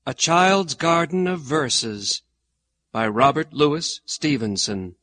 A Child's Garden of Verses by Robert Louis Stevenson.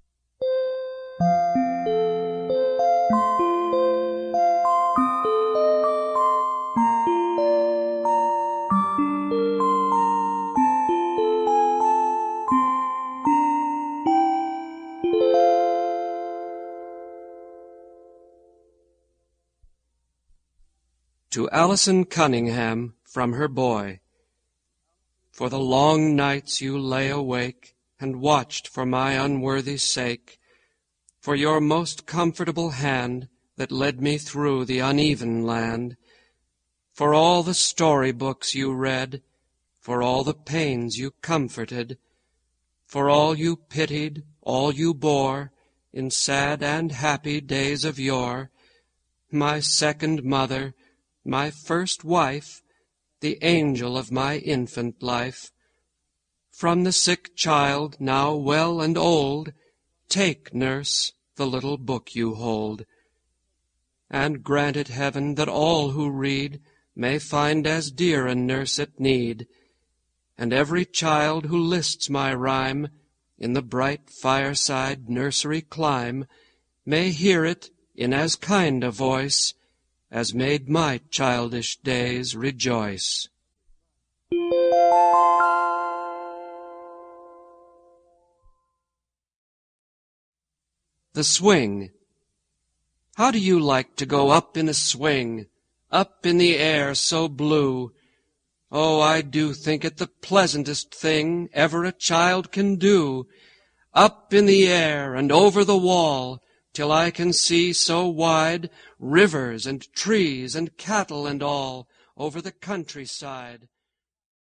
To Alison Cunningham from her boy. For the long nights you lay awake and watched for my unworthy sake, for your most comfortable hand that led me through the uneven land, for all the story books you read, for all the pains you comforted, for all you pitied, all you bore, in sad and happy days of yore, my second mother, my first wife, the angel of my infant life. From the sick child, now well and old, take, nurse, the little book you hold. And grant it heaven that all who read may find as dear a nurse at need, and every child who lists my rhyme in the bright fireside nursery clime may hear it in as kind a voice as made my childish days rejoice. The Swing. How do you like to go up in a swing, up in the air so blue? Oh, I do think it the pleasantest thing ever a child can do. Up in the air and over the wall, till I can see so wide, rivers and trees and cattle and all over the countryside.